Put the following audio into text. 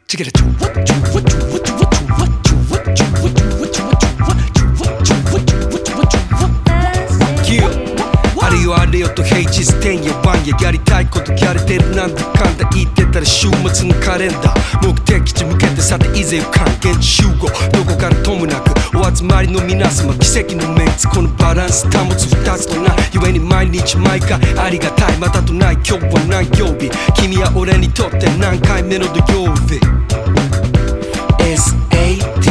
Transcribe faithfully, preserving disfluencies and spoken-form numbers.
Check it out.あれよあれよと平日てんやワンややりたいことやれてるなんだかんだ言ってたら週末のカレンダー目的地向けてさていざ行かん現地集合どこからともなくお集まりの皆様奇跡のメンツこのバランス保つ二つとな故に毎日毎回ありがたいまたとない今日は何曜日君は俺にとって何回目の土曜日 エスエーティー